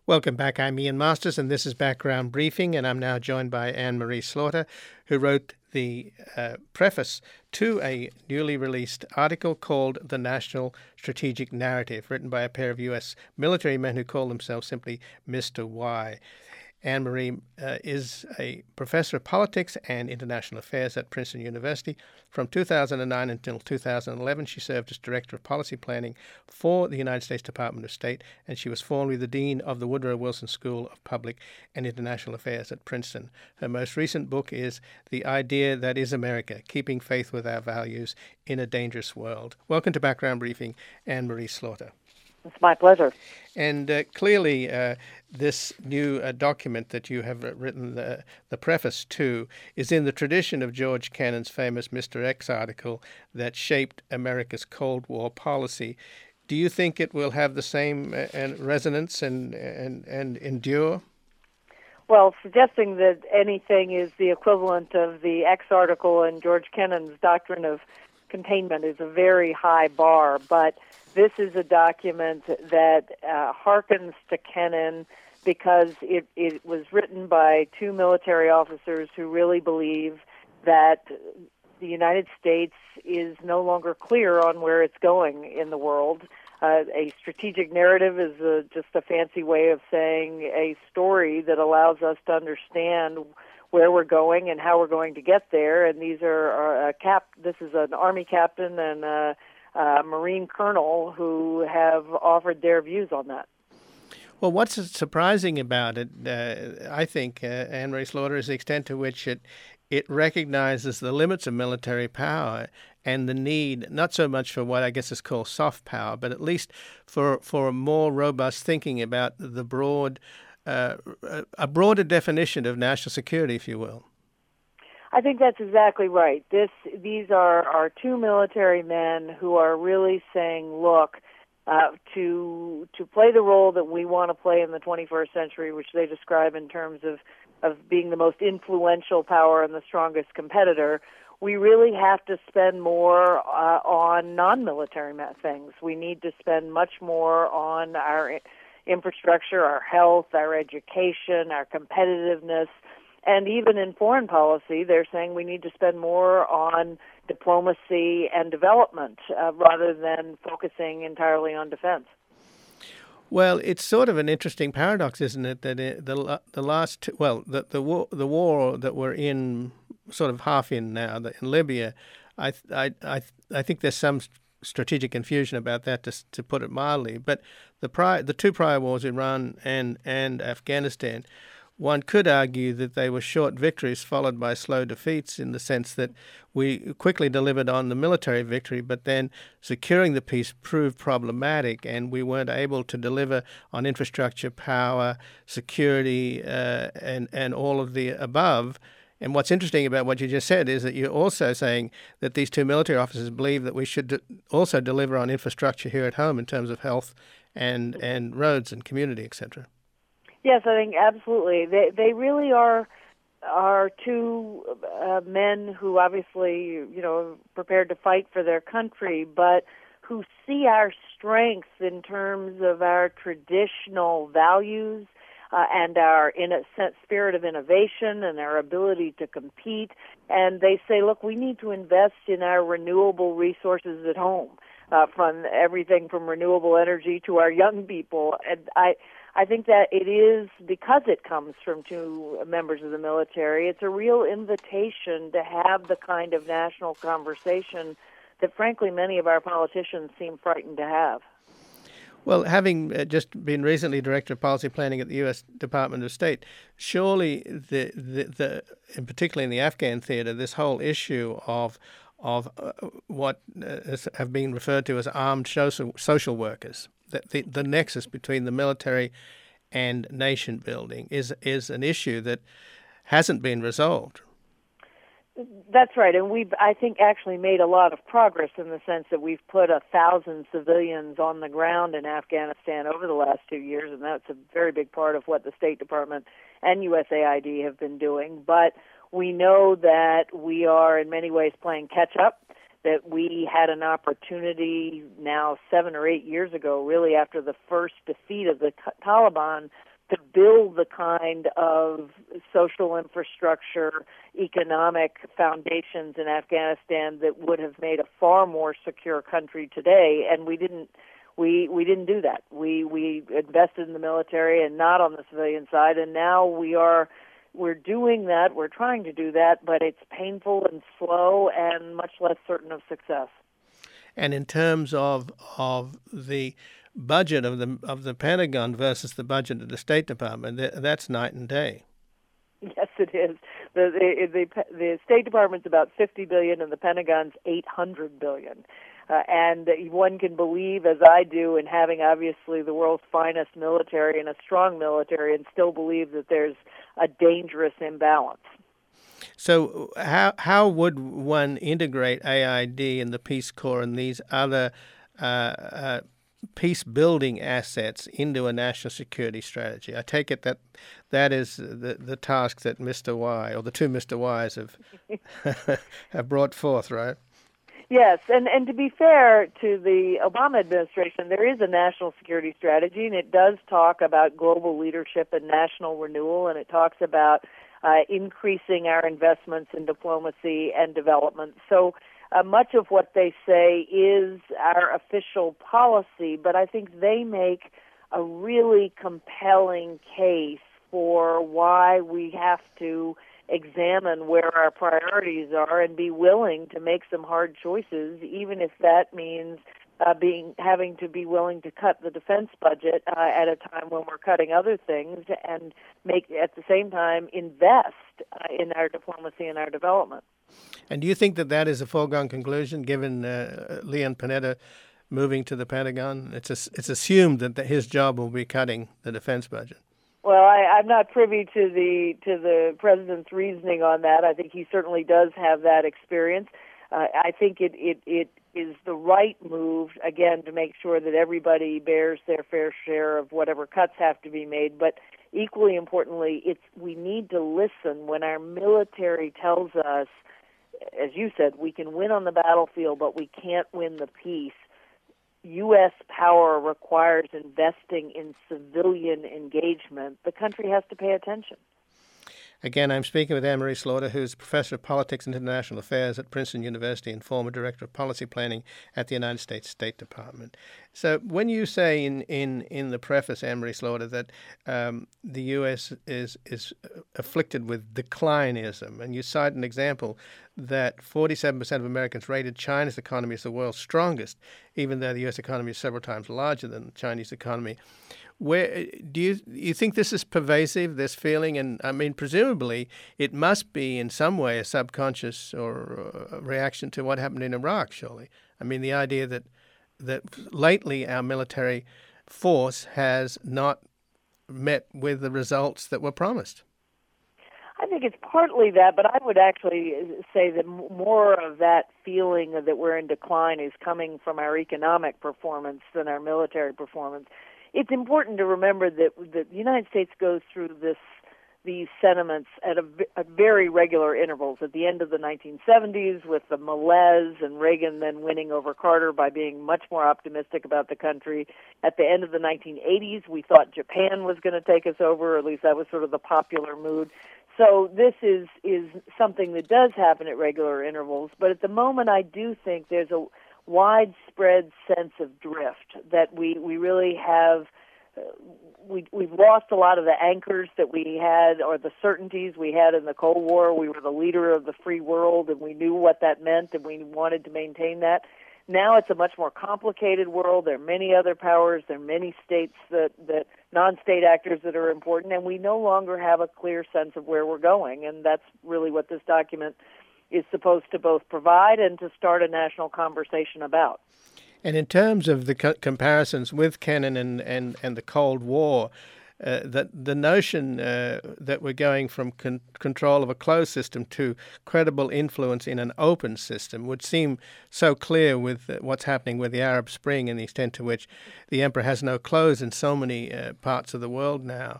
Welcome back. I'm Ian Masters, and this is Background Briefing, and I'm now joined by Anne-Marie Slaughter, who wrote the preface to a newly released article called The National Strategic Narrative, written by a pair of U.S. military men who call themselves simply Mr. Y. Anne-Marie is a professor of politics and international affairs at Princeton University. From 2009 until 2011, she served as director of policy planning for the United States Department of State, and she was formerly the dean of the Woodrow Wilson School of Public and International Affairs at Princeton. Her most recent book is The Idea That Is America, Keeping Faith with Our Values in a Dangerous World. Welcome to Background Briefing, Anne-Marie Slaughter. It's my pleasure. And clearly, this new document that you have written the preface to is in the tradition of George Kennan's famous Mr. X article that shaped America's Cold War policy. Do you think it will have the same resonance and endure? Well, suggesting that anything is the equivalent of the X article in George Kennan's doctrine of containment is a very high bar, but this is a document that harkens to Kennan because it was written by two military officers who really believe that the United States is no longer clear on where it's going in the world. A strategic narrative is just a fancy way of saying a story that allows us to understand where we're going and how we're going to get there. And these are this is an Army captain and a Marine colonel who have offered their views on that. Well, what's surprising about it, I think, Anne-Marie Slaughter, is the extent to which it recognizes the limits of military power and the need, not so much for what I guess is called soft power, but at least for a more robust thinking about the a broader definition of national security, if you will. I think that's exactly right. These are our two military men who are really saying, look, to play the role that we want to play in the 21st century, which they describe in terms of being the most influential power and the strongest competitor, we really have to spend more on non-military things. We need to spend much more on our infrastructure, our health, our education, our competitiveness. And even in foreign policy, they're saying we need to spend more on diplomacy and development rather than focusing entirely on defense. Well, it's sort of an interesting paradox, isn't it? That the war that we're in, sort of half in now, in Libya, I think there's some strategic confusion about that, to put it mildly. But the two prior wars, Iran and Afghanistan, one could argue that they were short victories followed by slow defeats, in the sense that we quickly delivered on the military victory, but then securing the peace proved problematic, and we weren't able to deliver on infrastructure, power, security, and all of the above. And what's interesting about what you just said is that you're also saying that these two military officers believe that we should also deliver on infrastructure here at home in terms of health and roads and community, etc. Yes, I think absolutely. They really are two men who obviously, prepared to fight for their country, but who see our strengths in terms of our traditional values and our, in a sense, spirit of innovation and our ability to compete. And they say, look, we need to invest in our renewable resources at home, from everything from renewable energy to our young people. And I think that it is, because it comes from two members of the military, it's a real invitation to have the kind of national conversation that, frankly, many of our politicians seem frightened to have. Well, having just been recently Director of Policy Planning at the U.S. Department of State, surely, and particularly in the Afghan theater, this whole issue of what have been referred to as armed social workers, the nexus between the military and nation building is an issue that hasn't been resolved. That's right, and we've, I think, actually made a lot of progress in the sense that we've put 1,000 civilians on the ground in Afghanistan over the last 2 years, and that's a very big part of what the State Department and USAID have been doing. But we know that we are in many ways playing catch-up, that we had an opportunity now 7 or 8 years ago, really after the first defeat of the Taliban, to build the kind of social infrastructure, economic foundations in Afghanistan that would have made a far more secure country today, and we didn't. We didn't do that. We invested in the military and not on the civilian side, and now we're doing that. We're trying to do that, but it's painful and slow and much less certain of success. And in terms of the budget of the Pentagon versus the budget of the State Department, that's night and day. Yes, it is. The State Department's about $50 billion, and the Pentagon's $800 billion. And one can believe, as I do, in having obviously the world's finest military and a strong military, and still believe that there's a dangerous imbalance. So how would one integrate AID and the Peace Corps and these other peace-building assets into a national security strategy? I take it that is the task that Mr. Y, or the two Mr. Ys have brought forth, right? Yes, and to be fair to the Obama administration, there is a national security strategy, and it does talk about global leadership and national renewal, and it talks about increasing our investments in diplomacy and development. So much of what they say is our official policy, but I think they make a really compelling case for why we have to examine where our priorities are and be willing to make some hard choices, even if that means having to be willing to cut the defense budget at a time when we're cutting other things, and make at the same time invest in our diplomacy and our development. And do you think that is a foregone conclusion, given Leon Panetta moving to the Pentagon? It's assumed that his job will be cutting the defense budget. Well, I'm not privy to the president's reasoning on that. I think he certainly does have that experience. I think it is the right move, again, to make sure that everybody bears their fair share of whatever cuts have to be made. But equally importantly, we need to listen when our military tells us, as you said, we can win on the battlefield, but we can't win the peace. U.S. power requires investing in civilian engagement. The country has to pay attention. Again, I'm speaking with Anne Marie Slaughter, who's Professor of Politics and International Affairs at Princeton University and former Director of Policy Planning at the United States State Department. So when you say in the preface, Anne Marie Slaughter, that the U.S. is afflicted with declinism, and you cite an example that 47% of Americans rated China's economy as the world's strongest, even though the U.S. economy is several times larger than the Chinese economy. Where do you think this is pervasive, this feeling? And I mean, presumably, it must be in some way a subconscious or a reaction to what happened in Iraq, surely. I mean, the idea that lately our military force has not met with the results that were promised. I think it's partly that, but I would actually say that more of that feeling that we're in decline is coming from our economic performance than our military performance. It's important to remember that the United States goes through these sentiments at very regular intervals. At the end of the 1970s, with the malaise and Reagan then winning over Carter by being much more optimistic about the country. At the end of the 1980s, we thought Japan was going to take us over, or at least that was sort of the popular mood. So this is something that does happen at regular intervals. But at the moment, I do think there's a widespread sense of drift, that we really have, we've lost a lot of the anchors that we had, or the certainties we had in the Cold War. We were the leader of the free world, and we knew what that meant, and we wanted to maintain that. Now it's a much more complicated world. There are many other powers. There are many states that non-state actors that are important, and we no longer have a clear sense of where we're going, and that's really what this document is supposed to both provide and to start a national conversation about. And in terms of the comparisons with Kennan and the Cold War, that the notion that we're going from control of a closed system to credible influence in an open system would seem so clear with what's happening with the Arab Spring and the extent to which the emperor has no clothes in so many parts of the world now.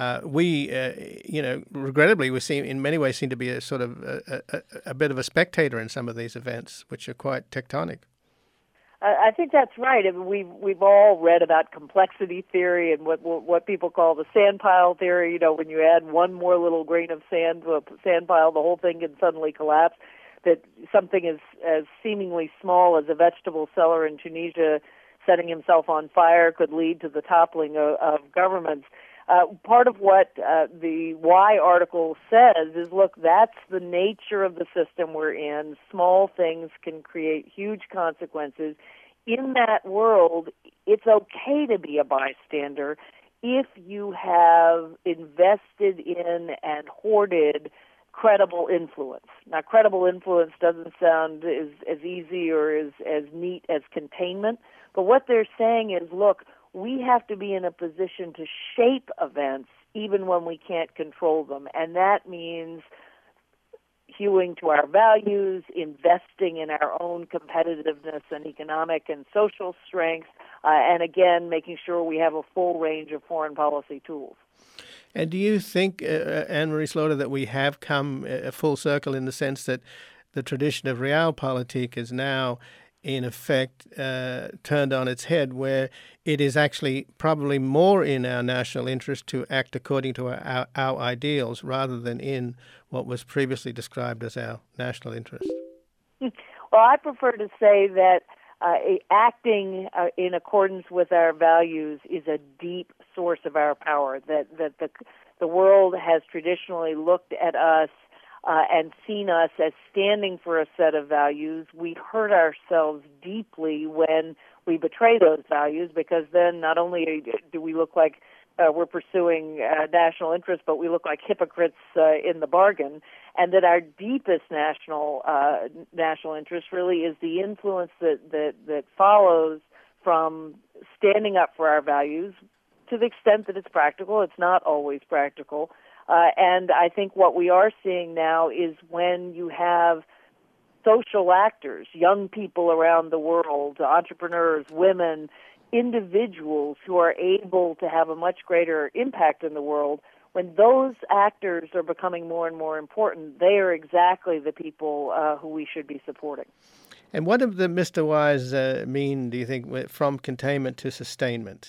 Regrettably, we seem in many ways to be a sort of a bit of a spectator in some of these events, which are quite tectonic. I think that's right. I mean, we've all read about complexity theory and what people call the sand pile theory. You know, when you add one more little grain of sand to a sand pile, the whole thing can suddenly collapse. That something as seemingly small as a vegetable seller in Tunisia setting himself on fire could lead to the toppling of governments. Part of what the Why article says is, look, that's the nature of the system we're in. Small things can create huge consequences. In that world, it's okay to be a bystander if you have invested in and hoarded credible influence. Now, credible influence doesn't sound as easy or as neat as containment, but what they're saying is, look, we have to be in a position to shape events even when we can't control them. And that means hewing to our values, investing in our own competitiveness and economic and social strength, and again, making sure we have a full range of foreign policy tools. And do you think, Anne-Marie Slaughter, that we have come full circle in the sense that the tradition of realpolitik is now in effect turned on its head, where it is actually probably more in our national interest to act according to our ideals rather than in what was previously described as our national interest? Well, I prefer to say that acting in accordance with our values is a deep source of our power, that the world has traditionally looked at us and seen us as standing for a set of values. We hurt ourselves deeply when we betray those values, because then not only do we look like we're pursuing national interests, but we look like hypocrites in the bargain, and that our deepest national interest really is the influence that follows from standing up for our values to the extent that it's practical. It's not always practical. And I think what we are seeing now is when you have social actors, young people around the world, entrepreneurs, women, individuals who are able to have a much greater impact in the world, when those actors are becoming more and more important, they are exactly the people who we should be supporting. And what does the Mr. Wise mean, do you think, from containment to sustainment?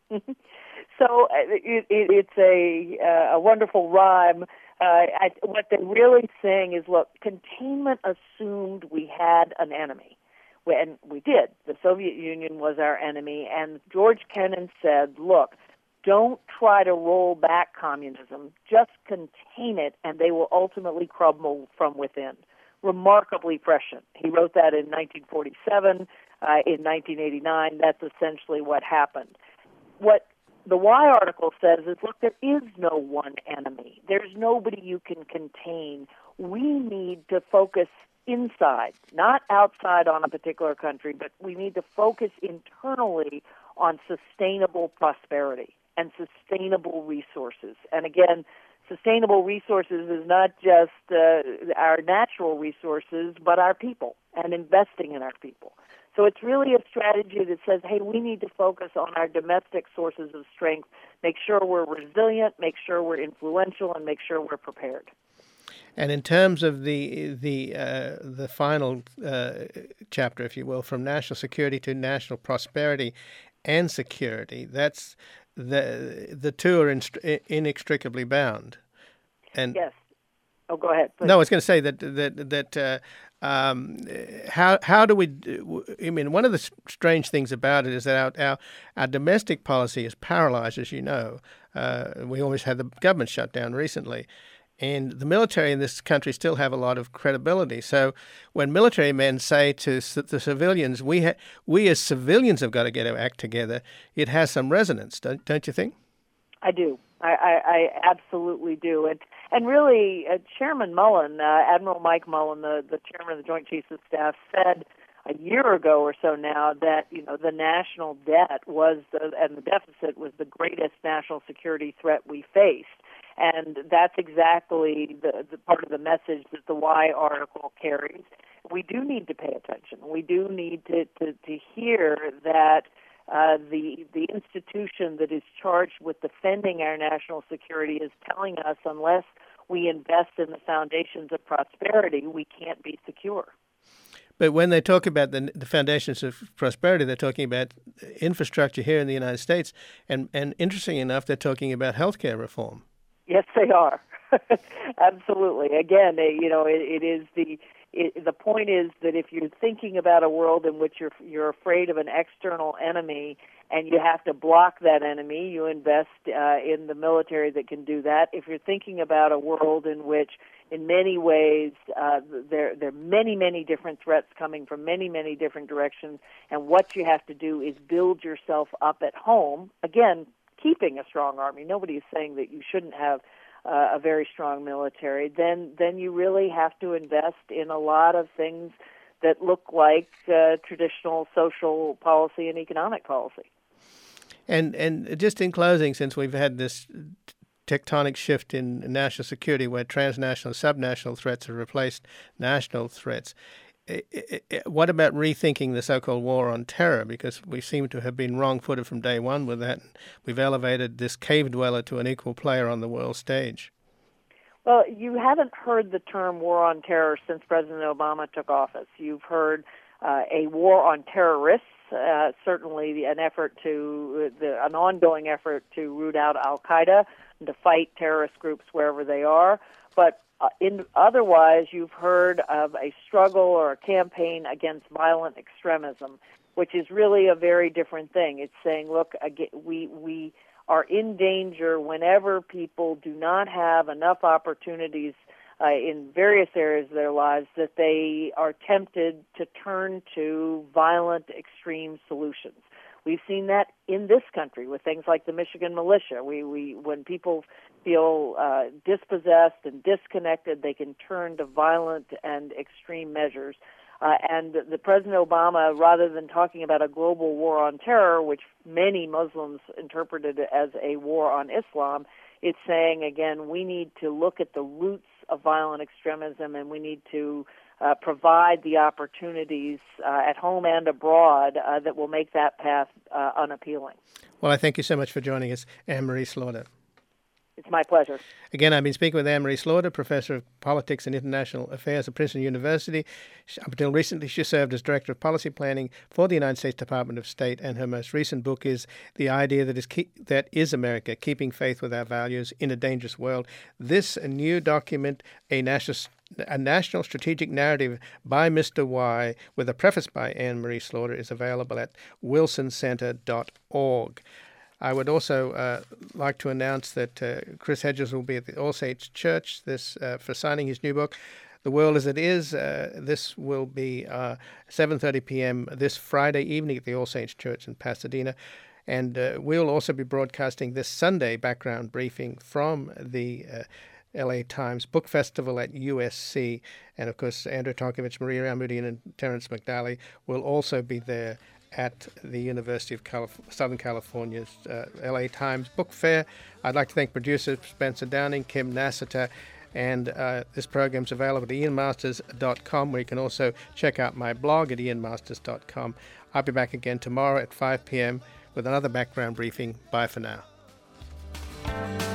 So it's a wonderful rhyme. What they're really saying is, look, containment assumed we had an enemy. And we did. The Soviet Union was our enemy. And George Kennan said, look, don't try to roll back communism. Just contain it, and they will ultimately crumble from within. Remarkably prescient. He wrote that in 1947. In 1989, that's essentially what happened. What the Why article says is, look, there is no one enemy. There's nobody you can contain. We need to focus inside, not outside on a particular country, but we need to focus internally on sustainable prosperity and sustainable resources. And again, sustainable resources is not just our natural resources, but our people and investing in our people. So it's really a strategy that says, hey, we need to focus on our domestic sources of strength, make sure we're resilient, make sure we're influential, and make sure we're prepared. And in terms of the final chapter, if you will, from national security to national prosperity and security, that's the two are inextricably bound. And yes. Oh, go ahead, please. No, I was going to say that how do we? I mean, one of the strange things about it is that our domestic policy is paralyzed, as you know. We always had the government shut down recently. And the military in this country still have a lot of credibility. So when military men say to the civilians, we as civilians have got to get our act together, it has some resonance, don't you think? I do. I absolutely do. And really, Chairman Mullen, Admiral Mike Mullen, the chairman of the Joint Chiefs of Staff, said a year ago or so now that the national debt and the deficit was the greatest national security threat we faced. And that's exactly the part of the message that the Why article carries. We do need to pay attention. We do need to hear that the institution that is charged with defending our national security is telling us unless we invest in the foundations of prosperity, we can't be secure. But when they talk about the foundations of prosperity, they're talking about infrastructure here in the United States. And interesting enough, they're talking about healthcare reform. Yes, they are. Absolutely. Again, it is the point is that if you're thinking about a world in which you're afraid of an external enemy and you have to block that enemy, you invest in the military that can do that. If you're thinking about a world in which, in many ways, there are many, many different threats coming from many, many different directions, and what you have to do is build yourself up at home. Again, keeping a strong army. Nobody is saying that you shouldn't have a very strong military. Then you really have to invest in a lot of things that look like traditional social policy and economic policy. And just in closing, since we've had this tectonic shift in national security where transnational, subnational threats have replaced national threats, what about rethinking the so-called war on terror? Because we seem to have been wrong-footed from day one with that. We've elevated this cave dweller to an equal player on the world stage. Well, you haven't heard the term war on terror since President Obama took office. You've heard a war on terrorists, certainly an ongoing effort to root out Al-Qaeda and to fight terrorist groups wherever they are. But otherwise, you've heard of a struggle or a campaign against violent extremism, which is really a very different thing. It's saying, look, we are in danger whenever people do not have enough opportunities in various areas of their lives that they are tempted to turn to violent, extreme solutions. We've seen that in this country with things like the Michigan militia. When people feel dispossessed and disconnected, they can turn to violent and extreme measures. And the President Obama, rather than talking about a global war on terror, which many Muslims interpreted as a war on Islam, is saying, again, we need to look at the roots of violent extremism, and we need to provide the opportunities at home and abroad that will make that path unappealing. Well, I thank you so much for joining us, Anne-Marie Slaughter. It's my pleasure. Again, I've been speaking with Anne-Marie Slaughter, Professor of Politics and International Affairs at Princeton University. Up until recently, she served as Director of Policy Planning for the United States Department of State, and her most recent book is The Idea That Is America, Keeping Faith with Our Values in a Dangerous World. This new document, a national strategic narrative by Mr. Y, with a preface by Anne-Marie Slaughter, is available at wilsoncenter.org. I would also like to announce that Chris Hedges will be at the All Saints Church for signing his new book, The World as It Is. This will be 7:30 p.m. this Friday evening at the All Saints Church in Pasadena. And we'll also be broadcasting this Sunday background briefing from the LA Times Book Festival at USC. And, of course, Andrew Tonkovich, Maria Almudian, and Terence McDally will also be there at the University of Southern California's LA Times Book Fair. I'd like to thank producer Spencer Downing, Kim Nassiter, and this program's available at ianmasters.com, where you can also check out my blog at ianmasters.com. I'll be back again tomorrow at 5 p.m. with another background briefing. Bye for now.